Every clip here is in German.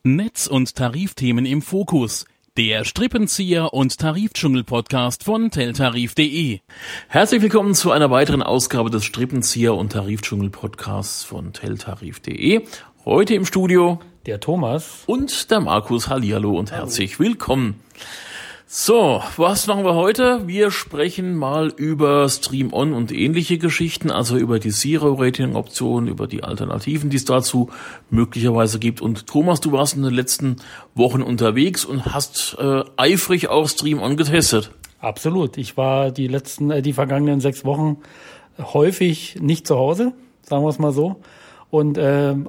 Netz- und Tarifthemen im Fokus. Der Strippenzieher und Tarifdschungel-Podcast von teltarif.de. Herzlich willkommen zu einer weiteren Ausgabe des Strippenzieher und Tarifdschungel-Podcasts von teltarif.de. Heute im Studio der Thomas und der Markus. Hallihallo und herzlich willkommen. So, was machen wir heute? Wir sprechen mal über Stream-On und ähnliche Geschichten, also über die Zero-Rating-Option, über die Alternativen, die es dazu möglicherweise gibt. Und Thomas, du warst in den letzten Wochen unterwegs und hast eifrig auch Stream-On getestet. Absolut. Ich war die vergangenen 6 Wochen häufig nicht zu Hause, sagen wir es mal so. Und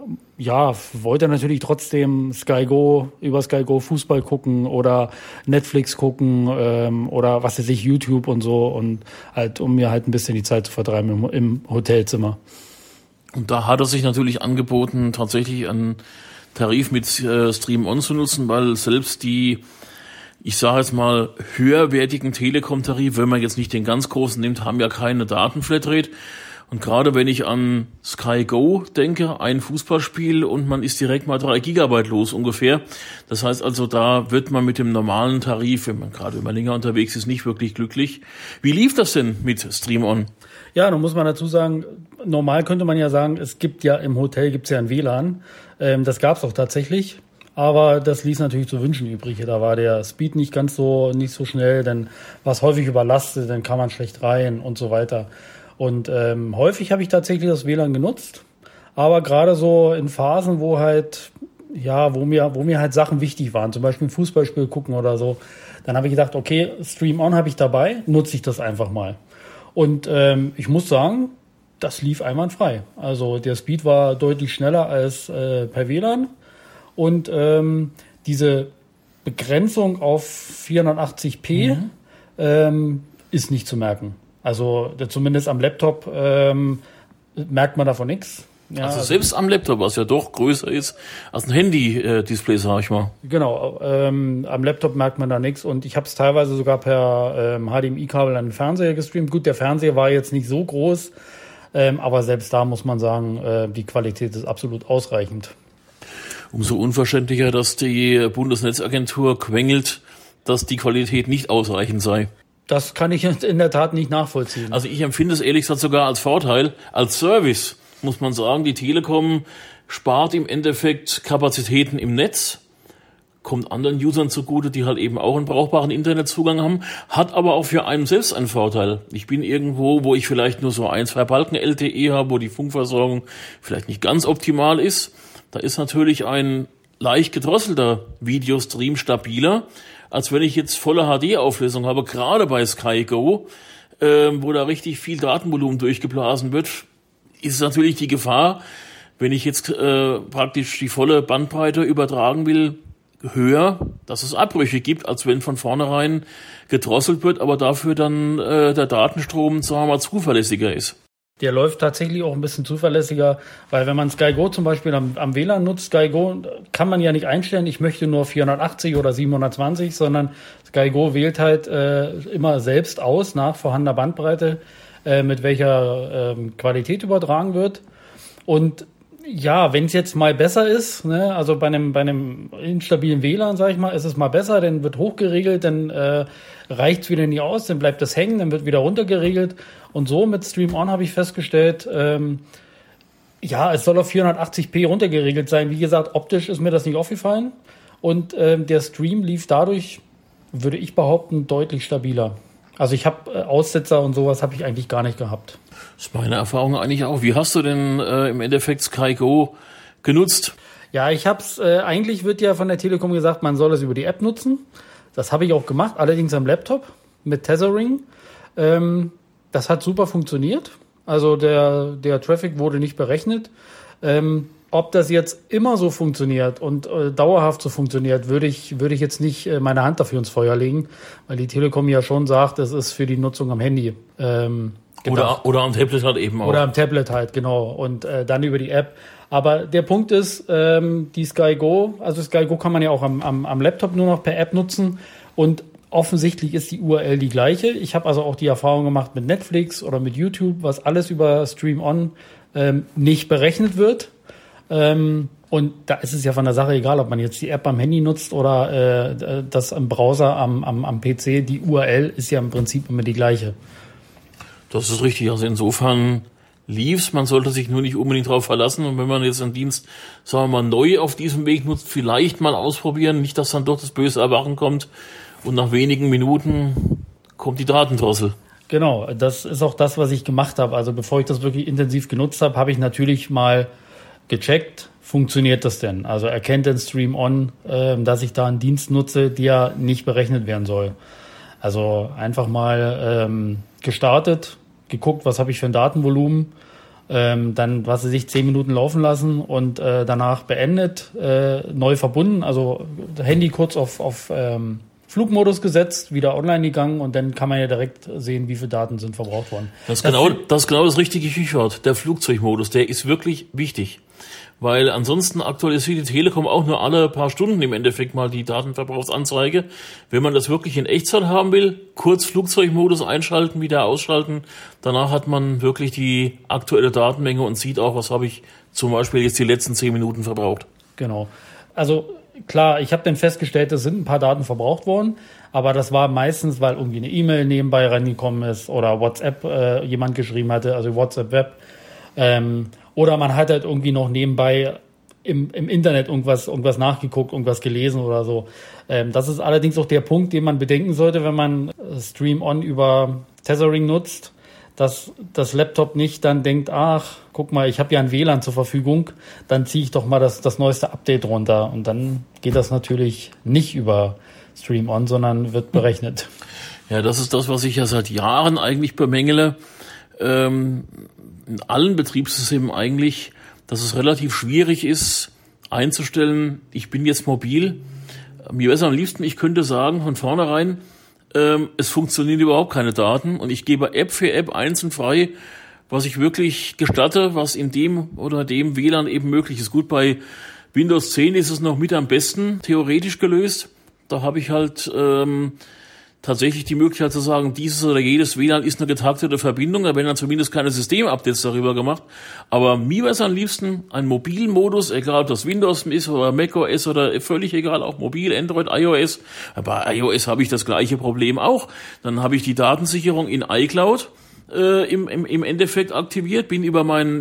wollte natürlich trotzdem über Sky Go Fußball gucken oder Netflix gucken oder was weiß ich, YouTube und so, und halt, um mir halt ein bisschen die Zeit zu vertreiben im Hotelzimmer. Und da hat es sich natürlich angeboten, tatsächlich einen Tarif mit Stream-On zu nutzen, weil selbst die, ich sage jetzt mal, höherwertigen Telekom-Tarife, wenn man jetzt nicht den ganz großen nimmt, haben ja keine Datenflatrate. Und gerade wenn ich an Sky Go denke, ein Fußballspiel und man ist direkt mal 3 Gigabyte los ungefähr. Das heißt also, da wird man mit dem normalen Tarif, wenn man länger unterwegs ist, nicht wirklich glücklich. Wie lief das denn mit Stream-On? Ja, nun muss man dazu sagen, normal könnte man ja sagen, im Hotel gibt's ja ein WLAN. Das gab's auch tatsächlich. Aber das ließ natürlich zu wünschen übrig. Da war der Speed nicht so schnell, dann war es häufig überlastet, dann kam man schlecht rein und so weiter. Und häufig habe ich tatsächlich das WLAN genutzt, aber gerade so in Phasen, wo mir halt Sachen wichtig waren, zum Beispiel ein Fußballspiel gucken oder so, dann habe ich gedacht, okay, Stream-On habe ich dabei, nutze ich das einfach mal. Und ich muss sagen, das lief einwandfrei. Also der Speed war deutlich schneller als per WLAN, und diese Begrenzung auf 480p ist nicht zu merken. Also zumindest am Laptop merkt man davon nichts. Ja, also selbst am Laptop, was ja doch größer ist als ein Handy-Display, sag ich mal. Genau, am Laptop merkt man da nichts, und ich habe es teilweise sogar per HDMI-Kabel an den Fernseher gestreamt. Gut, der Fernseher war jetzt nicht so groß, aber selbst da muss man sagen, die Qualität ist absolut ausreichend. Umso unverständlicher, dass die Bundesnetzagentur quengelt, dass die Qualität nicht ausreichend sei. Das kann ich in der Tat nicht nachvollziehen. Also ich empfinde es ehrlich gesagt sogar als Vorteil. Als Service muss man sagen, die Telekom spart im Endeffekt Kapazitäten im Netz, kommt anderen Usern zugute, die halt eben auch einen brauchbaren Internetzugang haben, hat aber auch für einen selbst einen Vorteil. Ich bin irgendwo, wo ich vielleicht nur so 1-2 Balken LTE habe, wo die Funkversorgung vielleicht nicht ganz optimal ist. Da ist natürlich ein leicht gedrosselter Videostream stabiler, als wenn ich jetzt volle HD-Auflösung habe, gerade bei Sky Go, wo da richtig viel Datenvolumen durchgeblasen wird, ist natürlich die Gefahr, wenn ich jetzt praktisch die volle Bandbreite übertragen will, höher, dass es Abbrüche gibt, als wenn von vornherein gedrosselt wird, aber dafür dann der Datenstrom, sagen wir mal, zuverlässiger ist. Der läuft tatsächlich auch ein bisschen zuverlässiger, weil wenn man Sky Go zum Beispiel am WLAN nutzt, Sky Go kann man ja nicht einstellen, ich möchte nur 480 oder 720, sondern Sky Go wählt halt immer selbst aus, nach vorhandener Bandbreite, mit welcher Qualität übertragen wird. Und ja, wenn es jetzt mal besser ist, ne, also bei einem instabilen WLAN, sag ich mal, ist es mal besser, dann wird hochgeregelt, dann reicht es wieder nicht aus, dann bleibt das hängen, dann wird wieder runtergeregelt. Und so mit Stream-On habe ich festgestellt, es soll auf 480p runtergeregelt sein. Wie gesagt, optisch ist mir das nicht aufgefallen. Und der Stream lief dadurch, würde ich behaupten, deutlich stabiler. Also ich habe Aussetzer und sowas habe ich eigentlich gar nicht gehabt. Das ist meine Erfahrung eigentlich auch. Wie hast du denn im Endeffekt Sky Go genutzt? Ja, ich habe es, eigentlich wird ja von der Telekom gesagt, man soll es über die App nutzen. Das habe ich auch gemacht, allerdings am Laptop mit Tethering. Das hat super funktioniert. Also der Traffic wurde nicht berechnet. Ob das jetzt immer so funktioniert und dauerhaft so funktioniert, würde ich jetzt nicht meine Hand dafür ins Feuer legen, weil die Telekom ja schon sagt, es ist für die Nutzung am Handy gedacht. Oder am Tablet halt eben auch. Oder am Tablet halt, genau. Und dann über die App. Aber der Punkt ist, die Sky Go kann man ja auch am Laptop nur noch per App nutzen, und offensichtlich ist die URL die gleiche. Ich habe also auch die Erfahrung gemacht mit Netflix oder mit YouTube, was alles über Stream-On nicht berechnet wird. Und da ist es ja von der Sache egal, ob man jetzt die App am Handy nutzt oder das im Browser am PC. Die URL ist ja im Prinzip immer die gleiche. Das ist richtig. Also insofern lief's. Man sollte sich nur nicht unbedingt darauf verlassen. Und wenn man jetzt einen Dienst, sagen wir mal, neu auf diesem Weg nutzt, vielleicht mal ausprobieren. Nicht, dass dann doch das böse Erwachen kommt und nach wenigen Minuten kommt die Datendrossel. Genau, das ist auch das, was ich gemacht habe. Also bevor ich das wirklich intensiv genutzt habe, habe ich natürlich mal gecheckt, funktioniert das denn? Also erkennt den Stream On, dass ich da einen Dienst nutze, der nicht berechnet werden soll. Also einfach mal gestartet, geguckt, was habe ich für ein Datenvolumen, dann, was weiß ich, 10 Minuten laufen lassen und danach beendet, neu verbunden, also Handy kurz auf Flugmodus gesetzt, wieder online gegangen und dann kann man ja direkt sehen, wie viele Daten sind verbraucht worden. Das ist genau das richtige Stichwort. Der Flugzeugmodus, der ist wirklich wichtig. Weil ansonsten aktualisiert die Telekom auch nur alle paar Stunden im Endeffekt mal die Datenverbrauchsanzeige. Wenn man das wirklich in Echtzeit haben will, kurz Flugzeugmodus einschalten, wieder ausschalten. Danach hat man wirklich die aktuelle Datenmenge und sieht auch, was habe ich zum Beispiel jetzt die letzten 10 Minuten verbraucht. Genau. Also klar, ich habe dann festgestellt, es sind ein paar Daten verbraucht worden, aber das war meistens, weil irgendwie eine E-Mail nebenbei reingekommen ist oder WhatsApp jemand geschrieben hatte, also WhatsApp Web. Oder man hat halt irgendwie noch nebenbei im Internet irgendwas nachgeguckt, irgendwas gelesen oder so. Das ist allerdings auch der Punkt, den man bedenken sollte, wenn man Stream On über Tethering nutzt, dass das Laptop nicht dann denkt, ach, guck mal, ich habe ja ein WLAN zur Verfügung, dann ziehe ich doch mal das neueste Update runter. Und dann geht das natürlich nicht über Stream On, sondern wird berechnet. Ja, das ist das, was ich ja seit Jahren eigentlich bemängele. In allen Betriebssystemen eigentlich, dass es relativ schwierig ist, einzustellen, ich bin jetzt mobil. Mir wäre es am liebsten, ich könnte sagen von vornherein, es funktionieren überhaupt keine Daten und ich gebe App für App einzeln frei, was ich wirklich gestatte, was in dem oder dem WLAN eben möglich ist. Gut, bei Windows 10 ist es noch mit am besten theoretisch gelöst. Da habe ich halt tatsächlich die Möglichkeit zu sagen, dieses oder jedes WLAN ist eine getaktete Verbindung, da werden dann zumindest keine Systemupdates darüber gemacht. Aber mir wäre es am liebsten ein Mobilmodus, egal ob das Windows ist oder macOS oder völlig egal, auch mobil, Android, iOS. Bei iOS habe ich das gleiche Problem auch. Dann habe ich die Datensicherung in iCloud im Endeffekt aktiviert, bin über mein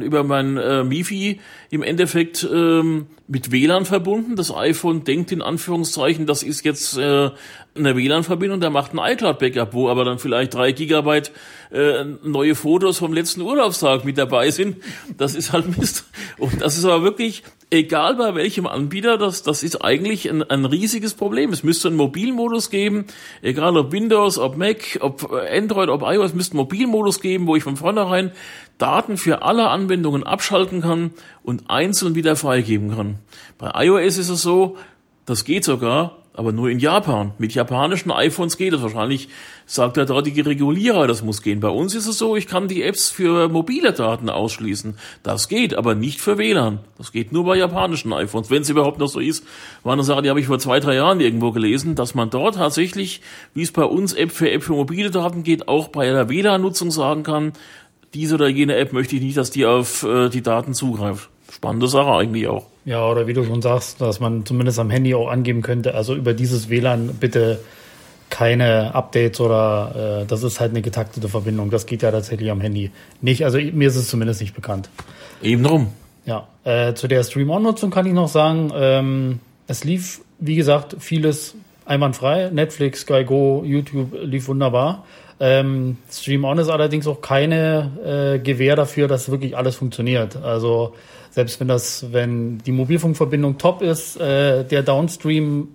MiFi im Endeffekt mit WLAN verbunden. Das iPhone denkt in Anführungszeichen, das ist jetzt eine WLAN-Verbindung, der macht ein iCloud-Backup, wo aber dann vielleicht 3 Gigabyte neue Fotos vom letzten Urlaubstag mit dabei sind. Das ist halt Mist. Und das ist aber wirklich, egal bei welchem Anbieter, das ist eigentlich ein riesiges Problem. Es müsste einen Mobilmodus geben, egal ob Windows, ob Mac, ob Android, ob iOS, müsste einen Mobilmodus geben, wo ich von vornherein Daten für alle Anwendungen abschalten kann und einzeln wieder freigeben kann. Bei iOS ist es so, das geht sogar, aber nur in Japan. Mit japanischen iPhones geht es. Wahrscheinlich sagt der dortige Regulierer, das muss gehen. Bei uns ist es so, ich kann die Apps für mobile Daten ausschließen. Das geht, aber nicht für WLAN. Das geht nur bei japanischen iPhones. Wenn es überhaupt noch so ist, war eine Sache, die habe ich vor 2-3 Jahren irgendwo gelesen, dass man dort tatsächlich, wie es bei uns App für mobile Daten geht, auch bei der WLAN-Nutzung sagen kann, diese oder jene App möchte ich nicht, dass die auf die Daten zugreift. Spannende Sache eigentlich auch. Ja, oder wie du schon sagst, dass man zumindest am Handy auch angeben könnte, also über dieses WLAN bitte keine Updates oder das ist halt eine getaktete Verbindung. Das geht ja tatsächlich am Handy nicht. Also mir ist es zumindest nicht bekannt. Eben drum. Ja, zu der Stream-On-Nutzung kann ich noch sagen, es lief, wie gesagt, vieles einwandfrei. Netflix, Sky Go, YouTube lief wunderbar. Stream On ist allerdings auch keine Gewähr dafür, dass wirklich alles funktioniert. Also selbst wenn die Mobilfunkverbindung top ist, der Downstream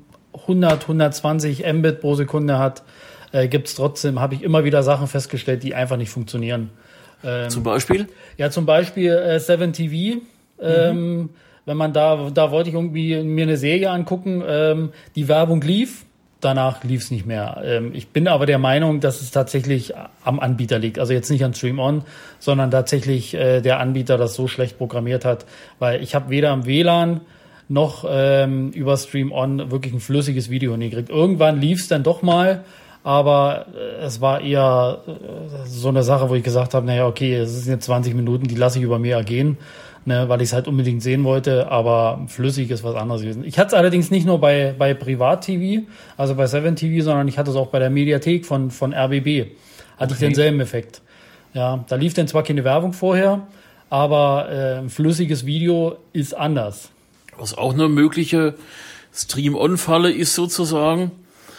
120 Mbit pro Sekunde hat, gibt's trotzdem, habe ich immer wieder Sachen festgestellt, die einfach nicht funktionieren. Zum Beispiel? Ja, zum Beispiel 7TV. Wenn man da wollte ich irgendwie mir eine Serie angucken, die Werbung lief. Danach lief es nicht mehr. Ich bin aber der Meinung, dass es tatsächlich am Anbieter liegt. Also jetzt nicht an Stream On, sondern tatsächlich der Anbieter das so schlecht programmiert hat. Weil ich habe weder am WLAN noch über Stream On wirklich ein flüssiges Video hingekriegt. Irgendwann lief es dann doch mal, aber es war eher so eine Sache, wo ich gesagt habe, naja, okay, es sind jetzt 20 Minuten, die lasse ich über mir ergehen. ne, weil ich es halt unbedingt sehen wollte, aber flüssig ist was anderes gewesen. Ich hatte es allerdings nicht nur bei Privat-TV, also bei 7TV, sondern ich hatte es auch bei der Mediathek von RBB. Hatte ich denselben Effekt. Ja, da lief dann zwar keine Werbung vorher, aber ein flüssiges Video ist anders. Was auch eine mögliche Stream-On-Falle ist sozusagen,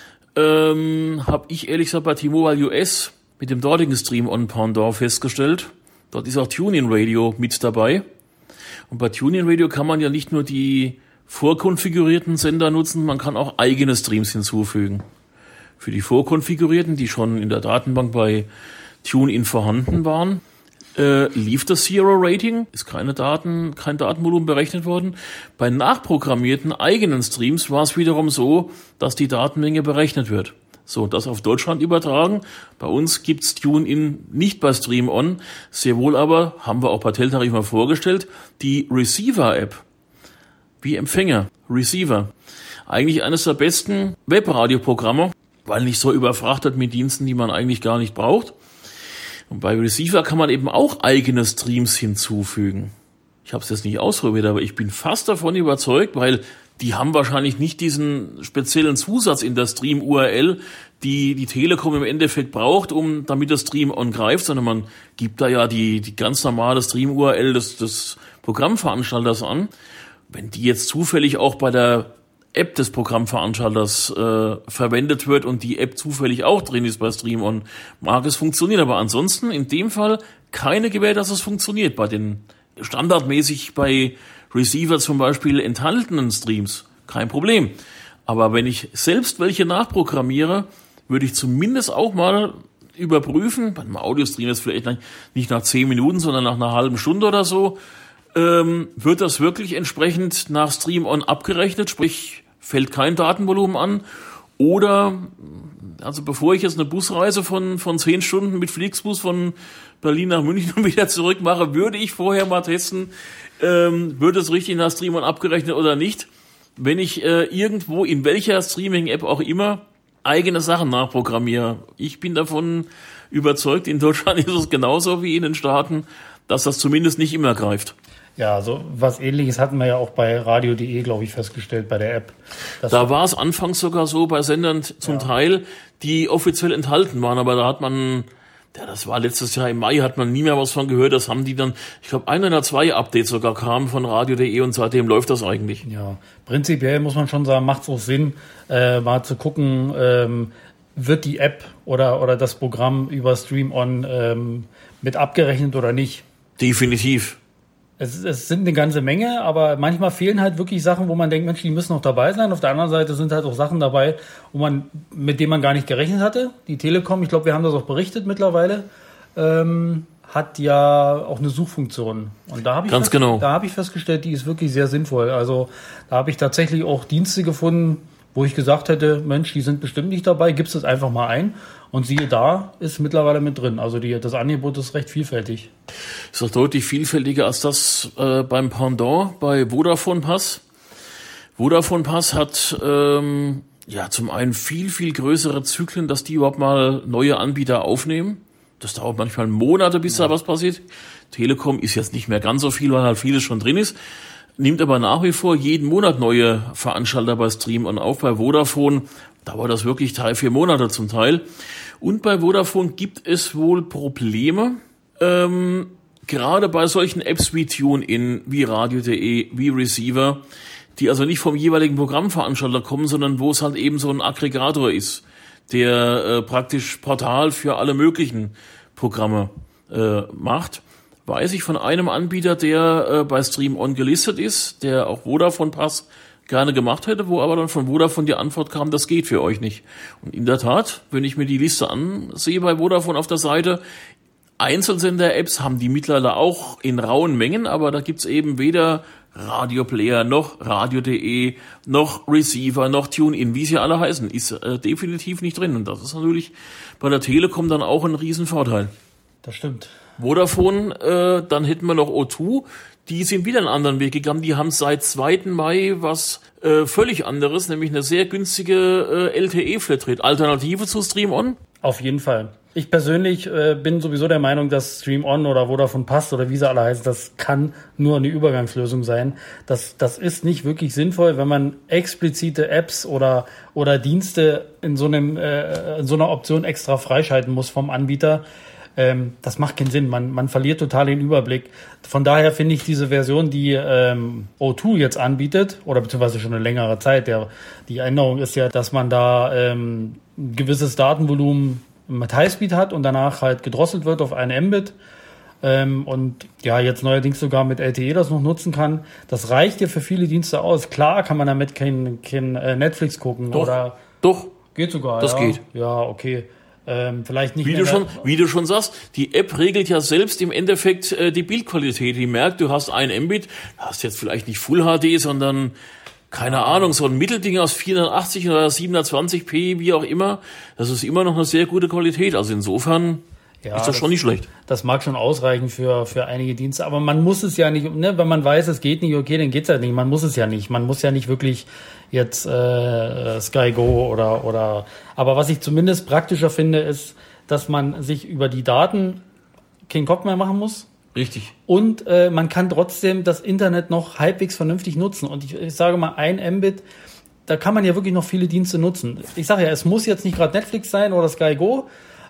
habe ich ehrlich gesagt bei T-Mobile US mit dem dortigen Stream-On-Pendant festgestellt. Dort ist auch TuneIn Radio mit dabei. Und bei TuneIn Radio kann man ja nicht nur die vorkonfigurierten Sender nutzen, man kann auch eigene Streams hinzufügen. Für die vorkonfigurierten, die schon in der Datenbank bei TuneIn vorhanden waren, lief das Zero-Rating, ist kein Datenvolumen berechnet worden. Bei nachprogrammierten eigenen Streams war es wiederum so, dass die Datenmenge berechnet wird. So, das auf Deutschland übertragen. Bei uns gibt's TuneIn nicht bei Stream-On, sehr wohl aber, haben wir auch bei Teltarif mal vorgestellt, die Receiver-App, wie Empfänger, Receiver. Eigentlich eines der besten Webradioprogramme, weil nicht so überfrachtet mit Diensten, die man eigentlich gar nicht braucht. Und bei Receiver kann man eben auch eigene Streams hinzufügen. Ich habe es jetzt nicht ausprobiert, aber ich bin fast davon überzeugt, weil die haben wahrscheinlich nicht diesen speziellen Zusatz in der Stream-URL, die die Telekom im Endeffekt braucht, damit das Stream-On greift, sondern man gibt da ja die ganz normale Stream-URL des Programmveranstalters an. Wenn die jetzt zufällig auch bei der App des Programmveranstalters verwendet wird und die App zufällig auch drin ist bei Stream-On, mag es funktionieren. Aber ansonsten in dem Fall keine Gewähr, dass es funktioniert. Bei den standardmäßig bei Receiver zum Beispiel enthaltenen Streams kein Problem. Aber wenn ich selbst welche nachprogrammiere, würde ich zumindest auch mal überprüfen, bei einem Audiostream ist vielleicht nicht nach 10 Minuten, sondern nach einer halben Stunde oder so, wird das wirklich entsprechend nach Stream-On abgerechnet, sprich fällt kein Datenvolumen an, oder, also bevor ich jetzt eine Busreise von 10 Stunden mit Flixbus von Berlin nach München und wieder zurück mache, würde ich vorher mal testen, wird es richtig nach Stream-On abgerechnet oder nicht. Wenn ich irgendwo in welcher Streaming-App auch immer eigene Sachen nachprogrammiere. Ich bin davon überzeugt, in Deutschland ist es genauso wie in den Staaten, dass das zumindest nicht immer greift. Ja, so was Ähnliches hatten wir ja auch bei radio.de, glaube ich, festgestellt, bei der App. Da war es anfangs sogar so bei Sendern zum Teil, die offiziell enthalten waren, aber da hat man, ja, das war letztes Jahr im Mai, hat man nie mehr was von gehört. Das haben die dann, ich glaube, 1 oder 2 Updates sogar kamen von radio.de und seitdem läuft das eigentlich. Ja, prinzipiell muss man schon sagen, macht es auch Sinn, mal zu gucken, wird die App oder das Programm über Stream-On mit abgerechnet oder nicht. Definitiv. Es sind eine ganze Menge, aber manchmal fehlen halt wirklich Sachen, wo man denkt, Mensch, die müssen noch dabei sein. Auf der anderen Seite sind halt auch Sachen dabei, mit denen man gar nicht gerechnet hatte. Die Telekom, ich glaube, wir haben das auch berichtet mittlerweile, hat ja auch eine Suchfunktion. Und da habe ich festgestellt, die ist wirklich sehr sinnvoll. Also da habe ich tatsächlich auch Dienste gefunden, wo ich gesagt hätte, Mensch, die sind bestimmt nicht dabei, gibst es einfach mal ein. Und siehe da, ist mittlerweile mit drin. Also das Angebot ist recht vielfältig. Ist doch deutlich vielfältiger als das beim Pendant, bei Vodafone Pass. Vodafone Pass hat zum einen viel, viel größere Zyklen, dass die überhaupt mal neue Anbieter aufnehmen. Das dauert manchmal Monate, bis da was passiert. Telekom ist jetzt nicht mehr ganz so viel, weil halt vieles schon drin ist. Nimmt aber nach wie vor jeden Monat neue Veranstalter bei Stream-On auf. Bei Vodafone dauert das wirklich 3-4 Monate zum Teil. Und bei Vodafone gibt es wohl Probleme, gerade bei solchen Apps wie TuneIn, wie radio.de, wie Receiver, die also nicht vom jeweiligen Programmveranstalter kommen, sondern wo es halt eben so ein Aggregator ist, der praktisch Portal für alle möglichen Programme macht. Weiß ich von einem Anbieter, der bei Stream-On gelistet ist, der auch Vodafone Pass gerne gemacht hätte, wo aber dann von Vodafone die Antwort kam, das geht für euch nicht. Und in der Tat, wenn ich mir die Liste ansehe bei Vodafone auf der Seite, Einzelsender-Apps haben die mittlerweile auch in rauen Mengen, aber da gibt's eben weder Radioplayer noch radio.de noch Receiver noch TuneIn, wie sie alle heißen, ist definitiv nicht drin. Und das ist natürlich bei der Telekom dann auch ein Riesenvorteil. Das stimmt. Vodafone, dann hätten wir noch O2, die sind wieder einen anderen Weg gegangen. Die haben seit 2. Mai was völlig anderes, nämlich eine sehr günstige LTE-Flatrate. Alternative zu Stream-On? Auf jeden Fall. Ich persönlich bin sowieso der Meinung, dass Stream On oder Vodafone Pass oder wie sie alle heißen, das kann nur eine Übergangslösung sein. Das ist nicht wirklich sinnvoll, wenn man explizite Apps oder Dienste in so einer Option extra freischalten muss vom Anbieter. Das macht keinen Sinn. Man verliert total den Überblick. Von daher finde ich diese Version, die O2 jetzt anbietet, oder beziehungsweise schon eine längere Zeit, die Änderung ist ja, dass man da ein gewisses Datenvolumen mit Highspeed hat und danach halt gedrosselt wird auf 1 Mbit. Und ja, jetzt neuerdings sogar mit LTE das noch nutzen kann. Das reicht ja für viele Dienste aus. Klar kann man damit kein Netflix gucken. Doch. Geht sogar, das geht. Ja, okay. Vielleicht nicht wie du schon sagst, die App regelt ja selbst im Endeffekt die Bildqualität. Die merkt, du hast 1 Mbit, hast jetzt vielleicht nicht Full HD, sondern keine Ahnung, so ein Mittelding aus 480 oder 720p, wie auch immer. Das ist immer noch eine sehr gute Qualität. Also insofern ist das schon nicht schlecht. Das mag schon ausreichen für einige Dienste, aber man muss es ja nicht, ne, wenn man weiß, es geht nicht, okay, dann geht's halt nicht. Man muss es ja nicht. Man muss ja nicht wirklich jetzt Sky Go oder. Aber was ich zumindest praktischer finde, ist, dass man sich über die Daten keinen Kopf mehr machen muss. Richtig. Und man kann trotzdem das Internet noch halbwegs vernünftig nutzen. Und ich sage mal, 1 Mbit, da kann man ja wirklich noch viele Dienste nutzen. Ich sage ja, es muss jetzt nicht gerade Netflix sein oder Sky Go,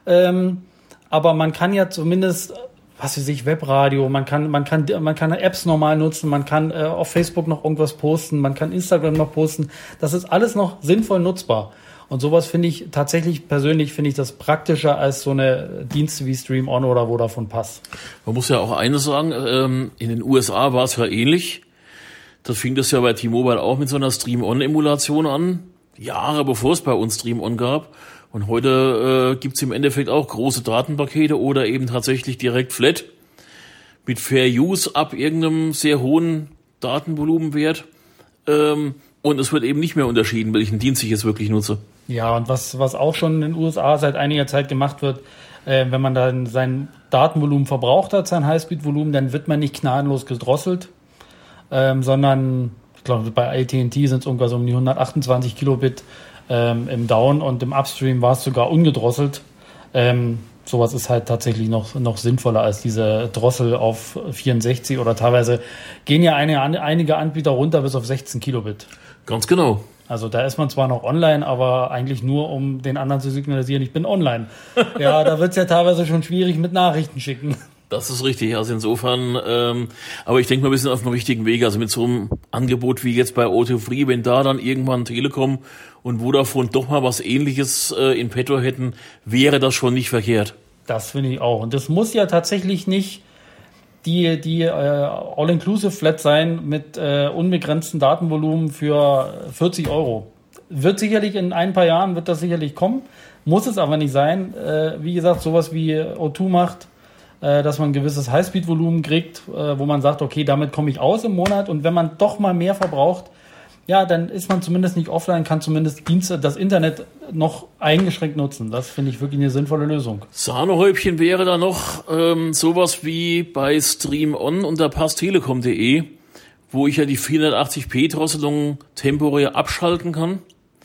aber man kann ja zumindest, was weiß ich, Webradio, man kann Apps normal nutzen, man kann auf Facebook noch irgendwas posten, man kann Instagram noch posten. Das ist alles noch sinnvoll nutzbar. Und sowas finde ich tatsächlich, persönlich finde ich das praktischer als so eine Dienste wie Stream On oder Vodafone Pass. Man muss ja auch eines sagen, in den USA war es ja ähnlich. Das fing das ja bei T-Mobile auch mit so einer Stream On-Emulation an, Jahre bevor es bei uns Stream On gab. Und heute gibt's im Endeffekt auch große Datenpakete oder eben tatsächlich direkt Flat mit Fair Use ab irgendeinem sehr hohen Datenvolumenwert. Und es wird eben nicht mehr unterschieden, welchen Dienst ich jetzt wirklich nutze. Ja, und was auch schon in den USA seit einiger Zeit gemacht wird, wenn man dann sein Datenvolumen verbraucht hat, sein Highspeed-Volumen, dann wird man nicht gnadenlos gedrosselt, sondern, ich glaube, bei AT&T sind es irgendwas um die 128 Kilobit im Down und im Upstream war es sogar ungedrosselt. Sowas ist halt tatsächlich noch sinnvoller als diese Drossel auf 64 oder teilweise gehen ja einige Anbieter runter bis auf 16 Kilobit. Ganz genau. Also da ist man zwar noch online, aber eigentlich nur, um den anderen zu signalisieren, ich bin online. Ja, da wird's ja teilweise schon schwierig mit Nachrichten schicken. Das ist richtig, also insofern, aber ich denke mal, wir sind auf dem richtigen Weg, also mit so einem Angebot wie jetzt bei O2 Free, wenn da dann irgendwann Telekom und Vodafone doch mal was Ähnliches in petto hätten, wäre das schon nicht verkehrt. Das finde ich auch. Und das muss ja tatsächlich nicht die All-Inclusive-Flat sein mit unbegrenztem Datenvolumen für 40 €. Wird sicherlich in ein paar Jahren, wird das sicherlich kommen, muss es aber nicht sein. Wie gesagt, sowas wie O2 macht, dass man ein gewisses Highspeed-Volumen kriegt, wo man sagt, okay, damit komme ich aus im Monat. Und wenn man doch mal mehr verbraucht, ja, dann ist man zumindest nicht offline, kann zumindest das Internet noch eingeschränkt nutzen. Das finde ich wirklich eine sinnvolle Lösung. Sahnehäubchen wäre da noch sowas wie bei Stream On unter passtelekom.de, wo ich ja die 480p-Drosselung temporär abschalten kann.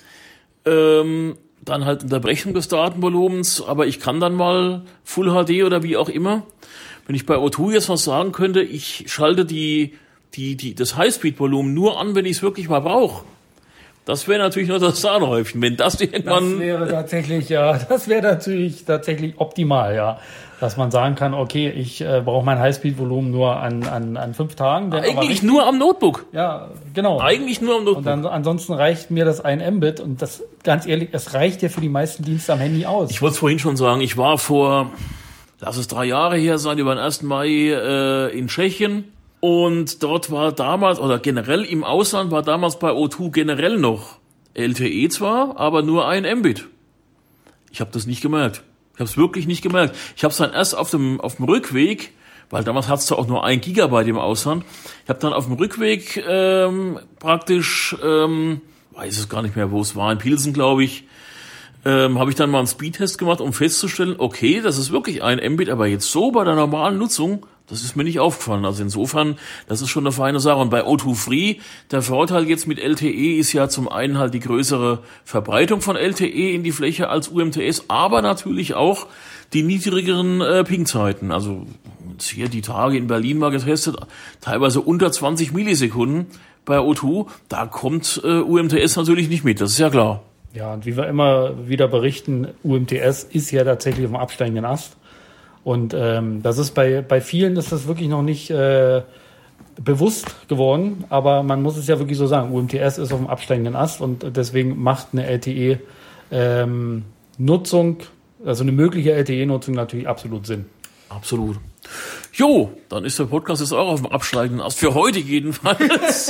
Dann halt Unterbrechung des Datenvolumens, aber ich kann dann mal Full HD oder wie auch immer. Wenn ich bei O2 jetzt was sagen könnte, ich schalte das Highspeed-Volumen nur an, wenn ich es wirklich mal brauche. Das wäre natürlich nur das Sahnehäubchen. Wenn das irgendwann... Das wäre natürlich tatsächlich optimal, ja. Dass man sagen kann, okay, ich brauche mein Highspeed-Volumen nur an 5 Tagen. Eigentlich nur am Notebook. Ja, genau. Eigentlich nur am Notebook. Und dann ansonsten reicht mir das 1 Mbit und das, ganz ehrlich, es reicht ja für die meisten Dienste am Handy aus. Ich wollte es vorhin schon sagen, ich war vor, lass es 3 Jahre her sein, über den 1. Mai in Tschechien. Und dort war damals, oder generell im Ausland war damals bei O2 generell noch LTE zwar, aber nur 1 Mbit. Ich habe das nicht gemerkt. Ich habe es wirklich nicht gemerkt. Ich habe es dann erst auf dem Rückweg, weil damals hat es zwar auch nur 1 Gigabyte im Ausland, ich habe dann auf dem Rückweg praktisch, weiß es gar nicht mehr, wo es war, in Pilsen, glaube ich, habe ich dann mal einen Speedtest gemacht, um festzustellen, okay, das ist wirklich 1 Mbit, aber jetzt so bei der normalen Nutzung Das ist mir nicht aufgefallen. Also insofern, das ist schon eine feine Sache. Und bei O2 Free, der Vorteil jetzt mit LTE ist ja zum einen halt die größere Verbreitung von LTE in die Fläche als UMTS, aber natürlich auch die niedrigeren Ping-Zeiten. Also jetzt hier die Tage in Berlin mal getestet, teilweise unter 20 Millisekunden bei O2. Da kommt UMTS natürlich nicht mit, das ist ja klar. Ja, und wie wir immer wieder berichten, UMTS ist ja tatsächlich auf dem absteigenden Ast. Und das ist bei vielen ist das wirklich noch nicht bewusst geworden, aber man muss es ja wirklich so sagen, UMTS ist auf dem absteigenden Ast und deswegen macht eine LTE-Nutzung, also eine mögliche LTE-Nutzung natürlich absolut Sinn. Absolut. Jo, dann ist der Podcast jetzt auch auf dem absteigenden Ast, für heute jedenfalls.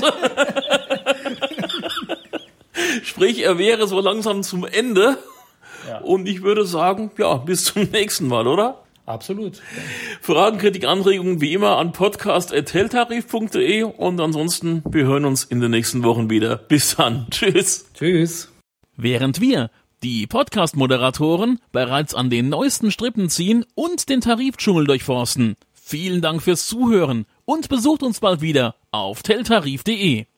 Sprich, er wäre so langsam zum Ende. Ja. Und ich würde sagen, ja, bis zum nächsten Mal, oder? Absolut. Fragen, Kritik, Anregungen wie immer an podcast@teltarif.de und ansonsten, wir hören uns in den nächsten Wochen wieder. Bis dann. Tschüss. Tschüss. Während wir, die Podcast-Moderatoren, bereits an den neuesten Strippen ziehen und den Tarifdschungel durchforsten. Vielen Dank fürs Zuhören und besucht uns bald wieder auf teltarif.de.